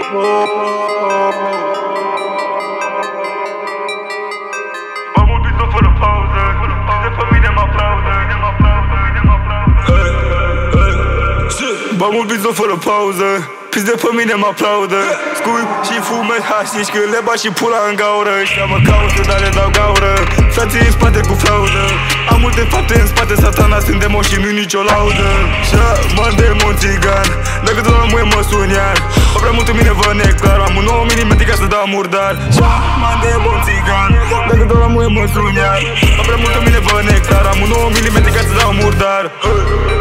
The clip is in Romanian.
Mult pizzo fără pauză, de pe mine mă aplaudă. Bă, mult pizzo fără pauză, pis de pe mine mă aplaudă. Scui și fumez hașiș, când le bat și pula în gaură. Ăștia mă caută, dar le dau gaură. Frații în spate cu fraudă. Am multe fapte în spate, satana, sunt demon și nu nicio laudă. Șaman demon țigan, dacă doar muie mă sun iar. Bă, prea mult în mine vă neclar, am un 9 mm ca să dau murdar. Șaman demon țigan, dacă doar muie mă sun iar. Bă, prea mult în mine vă neclar, am un 9 mm ca să dau murdar.